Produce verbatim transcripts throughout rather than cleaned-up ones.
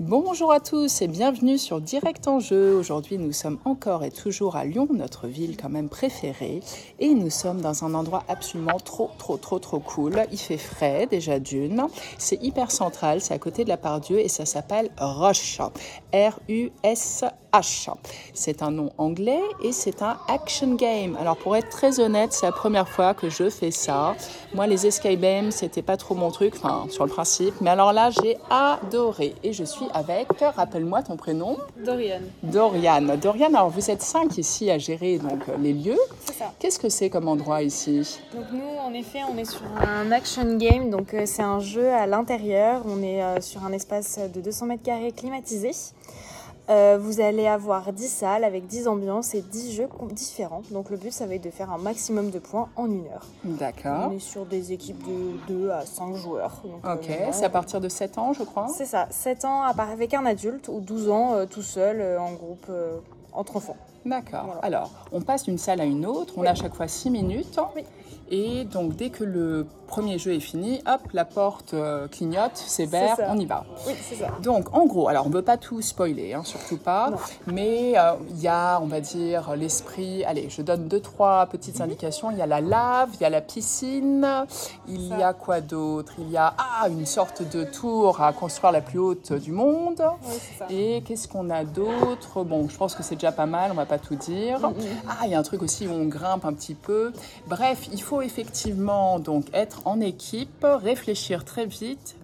Bonjour à tous et bienvenue sur Direct en Jeu. Aujourd'hui, nous sommes encore et toujours à Lyon, notre ville quand même préférée. Et nous sommes dans un endroit absolument trop, trop, trop, trop cool. Il fait frais, déjà d'une. C'est hyper central, c'est à côté de la Part-Dieu et ça s'appelle Rush. R U S H. C'est un nom anglais et c'est un action game. Alors pour être très honnête, c'est la première fois que je fais ça. Moi, les escape games, c'était pas trop mon truc, enfin sur le principe. Mais alors là, j'ai adoré. Et je suis avec, rappelle-moi ton prénom. Dorian. Dorian. Dorian, alors vous êtes cinq ici à gérer donc les lieux. C'est ça. Qu'est-ce que c'est comme endroit ici? Donc nous, en effet, on est sur un action game. Donc euh, c'est un jeu à l'intérieur. On est euh, sur un espace de deux cents mètres carrés climatisé. Euh, vous allez avoir dix salles avec dix ambiances et dix jeux différents. Donc le but, ça va être de faire un maximum de points en une heure. D'accord. On est sur des équipes de deux à cinq joueurs. Donc, Ok, euh, c'est à partir de sept ans, je crois. C'est ça, sept ans avec un adulte ou douze ans euh, tout seul euh, en groupe euh, entre enfants. D'accord. Voilà. Alors, on passe d'une salle à une autre. On Oui. a à chaque fois six minutes. Oui. Et donc, dès que le premier jeu est fini, hop, la porte euh, clignote, c'est vert, C'est ça. on y va. Oui, c'est ça. Donc, en gros, alors on ne veut pas tout spoiler, hein, surtout pas, Non. mais il euh, y a, on va dire, l'esprit. Allez, je donne deux, trois petites Mm-hmm. indications. Il y a la lave, il y a la piscine, il Ça. y a quoi d'autre? Il y a ah, une sorte de tour à construire la plus haute du monde. Oui, c'est ça. Et qu'est-ce qu'on a d'autre? Bon, je pense que c'est déjà pas mal, on va pas tout dire. Mm-hmm. Ah, il y a un truc aussi où on grimpe un petit peu. Bref, il faut effectivement donc être en équipe, réfléchir très vite.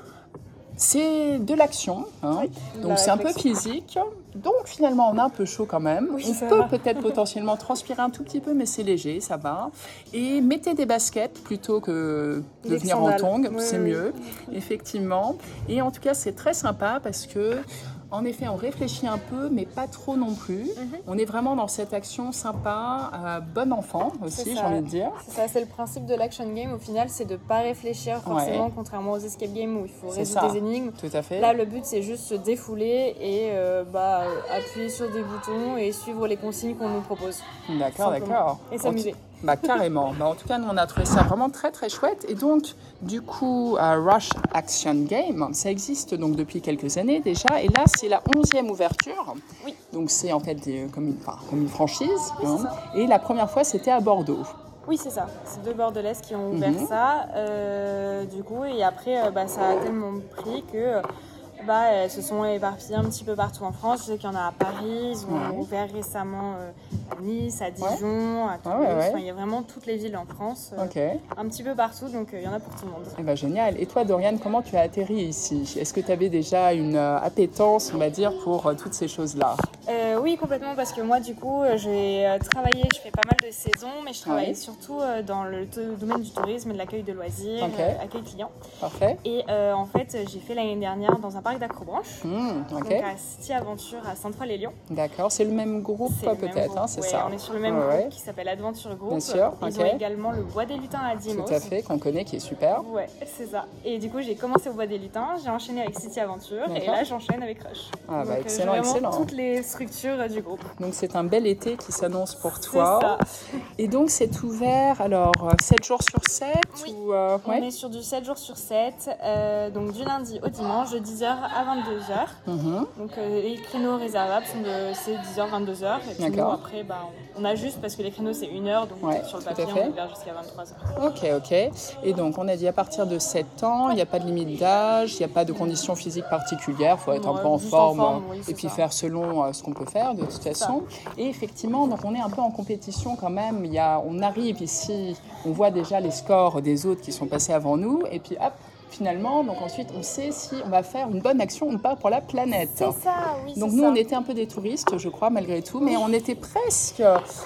C'est de l'action, hein. Oui, Donc la c'est un peu réflexion. physique. Donc finalement, on a un peu chaud quand même. Oui, on ça peut va. peut-être potentiellement transpirer un tout petit peu, mais c'est léger, ça va. Et mettez des baskets plutôt que de Des venir en sandales. tongs, Oui, c'est oui. mieux, effectivement. Et en tout cas, c'est très sympa parce que en effet, on réfléchit un peu, mais pas trop non plus. Mm-hmm. On est vraiment dans cette action sympa, euh, bon enfant aussi, C'est j'ai ça. envie de dire. C'est ça, c'est le principe de l'action game. Au final, c'est de ne pas réfléchir forcément, Ouais. contrairement aux escape games où il faut C'est résoudre ça. des énigmes. Tout à fait. Là, le but, c'est juste se défouler et euh, bah, euh, appuyer sur des boutons et suivre les consignes qu'on nous propose. D'accord, Simplement. d'accord. Et s'amuser. En tout- Bah, carrément. Bah, en tout cas, nous, on a trouvé ça vraiment très, très chouette. Et donc, du coup, euh, Rush Action Game, ça existe donc depuis quelques années déjà. Et là, c'est la onzième ouverture. Oui. Donc, c'est en fait des- comme, une, enfin, comme une franchise. Oui, hein. c'est ça. Et la première fois, c'était à Bordeaux. Oui, c'est ça. C'est deux Bordelaises qui ont ouvert Mhm. ça. Euh, du coup, et après, euh, bah, ça a tellement pris que euh, bah, elles se sont éparpillées un petit peu partout en France. Je sais qu'il y en a à Paris, ils ont Ouais. ouvert récemment euh, à Nice, à Dijon, à Toulouse. Ouais, ouais, ouais. Enfin, il y a vraiment toutes les villes en France, euh, Ok. un petit peu partout, donc euh, il y en a pour tout le monde. Eh ben, génial. Et toi, Dorian, comment tu as atterri ici? Est-ce que tu avais déjà une euh, appétence, on va dire, pour euh, toutes ces choses-là? Euh, oui, complètement, parce que moi, du coup, euh, j'ai euh, travaillé, je fais pas mal de saisons, mais je travaille Ouais. surtout euh, dans le t- domaine du tourisme et de l'accueil de loisirs, Ok. euh, accueil client. Parfait. Et euh, en fait, j'ai fait l'année dernière dans un parc d'acrobranche, Hmm, ok. donc à City Aventure à Sainte-Foy-les-Lyons. D'accord. C'est le même groupe, C'est le même peut-être, groupe. hein, c'est Ouais, ça? on est sur le même Ouais, groupe ouais. qui s'appelle Adventure Group. Bien sûr, Ils ok. ont également le Bois des Lutins à Dimos. Tout à fait, qu'on connaît, qui est super. Ouais, c'est ça. Et du coup, j'ai commencé au Bois des Lutins, j'ai enchaîné avec City Aventure et D'accord. là, j'enchaîne avec Rush. Ah, bah, Donc, euh, excellent, j'ai vraiment excellent. toutes les structures euh, du groupe. Donc c'est un bel été qui s'annonce pour C'est toi. ça. Et donc c'est ouvert alors euh, sept jours sur sept Oui. ou euh, On ouais. est sur du sept jours sur sept, euh, donc du lundi au dimanche, de dix heures à vingt-deux heures. Mhm. Donc euh, les créneaux réservables sont de c'est dix heures, vingt-deux heures. Et puis nous, D'accord. après, bah, on on ajuste parce que les créneaux c'est une heure, donc Ouais, sur le tout à papier fait. on est ouvert jusqu'à vingt-trois heures. Ok, ok. Et donc on a dit à partir de sept ans, il n'y a pas de limite d'âge, il n'y a pas de conditions physiques particulières, il faut être un Ouais, peu en juste en forme, forme, oui, et c'est puis ça. faire selon euh, ce qu'on peut faire de toute façon. Et effectivement, donc on est un peu en compétition quand même. Il y a, on arrive ici, on voit déjà les scores des autres qui sont passés avant nous, et puis hop, finalement, donc ensuite on sait si on va faire une bonne action ou pas pour la planète. C'est ça, oui, Donc c'est nous, ça. on était un peu des touristes, je crois, malgré tout, mais on était presque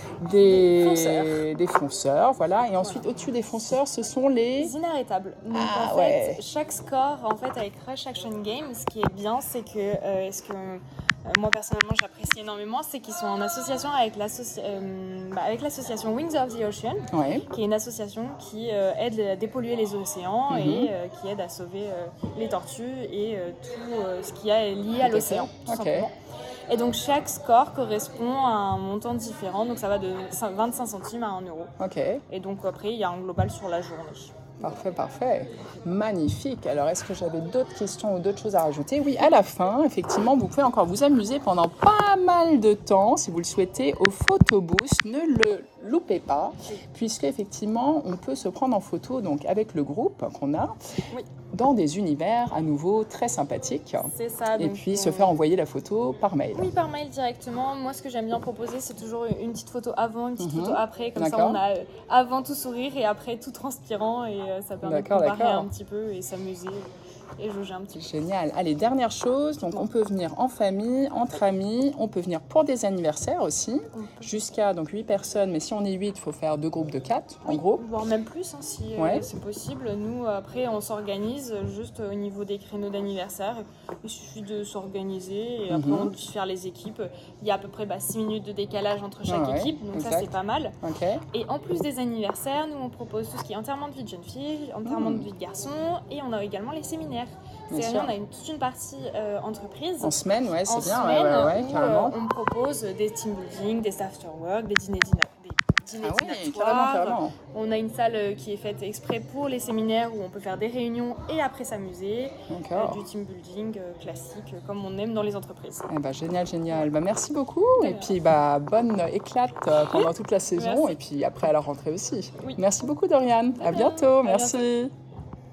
des, Des fonceurs. des fonceurs, voilà. Et ensuite, au-dessus des fonceurs, ce sont les... Les inarrêtables. Donc Ah, en fait, ouais. chaque score, en fait, avec Rush Action Game, ce qui est bien, c'est que, euh, ce que euh, moi personnellement j'apprécie énormément, c'est qu'ils sont en association avec, l'associ- euh, bah, avec l'association Wings of the Ocean, Ouais. qui est une association qui euh, aide à dépolluer les océans Mhm. et euh, qui aide à sauver euh, les tortues et euh, tout euh, ce qui est lié Tout à à l'océan, fait. tout Ok. simplement. Et donc chaque score correspond à un montant différent, donc ça va de vingt-cinq centimes à un euro. Ok. Et donc après il y a un global sur la journée. Parfait, parfait. Magnifique. Alors, est-ce que j'avais d'autres questions ou d'autres choses à rajouter? Oui, à la fin, effectivement, vous pouvez encore vous amuser pendant pas mal de temps, si vous le souhaitez, au photobooth. Ne le loupez pas, puisque effectivement, on peut se prendre en photo donc avec le groupe qu'on a. Oui. Dans des univers à nouveau très sympathiques. C'est ça. Et donc, puis on... se faire envoyer la photo par mail. Oui, par mail directement. Moi, ce que j'aime bien proposer, c'est toujours une petite photo avant, une petite Mhm. photo après. Comme D'accord. ça, on a euh, avant tout sourire et après tout transpirant. Et euh, ça permet de D'accord, comparer d'accord. un petit peu et s'amuser et jauger un petit peu. Génial. Allez, dernière chose, donc on peut venir en famille, entre amis, on peut venir pour des anniversaires aussi, jusqu'à donc huit personnes, mais si on est huit, il faut faire deux groupes de quatre, en Oui, gros. voire même plus, hein, si euh, Ouais. c'est possible. Nous, après, on s'organise juste au niveau des créneaux d'anniversaire. Il suffit de s'organiser et après, Mhm. on peut faire les équipes. Il y a à peu près bah, six minutes de décalage entre chaque Ah ouais, équipe, donc exact. ça, c'est pas mal. Ok. Et en plus des anniversaires, nous, on propose tout ce qui est enterrement de vie de jeune fille, enterrement Mhm. de vie de garçon, et on a également les séminaires. Bien C'est-à-dire, sûr. on a une, toute une partie euh, entreprise. En semaine, ouais, c'est en bien, semaine ouais, ouais, ouais, où carrément. euh, on propose des team building, des after work, des dîners dîners. Dîner Ah oui, dînatoire. carrément, carrément. On a une salle euh, qui est faite exprès pour les séminaires où on peut faire des réunions et après s'amuser. D'accord. Euh, du team building euh, classique euh, comme on aime dans les entreprises. Eh ben, génial, génial. Bah, merci beaucoup. De Et rien. puis, bah, bonne éclate euh, pendant toute la saison. Merci. Et puis après à la rentrée aussi. Oui. Merci beaucoup, Doriane. À rien. bientôt. À Merci. bientôt.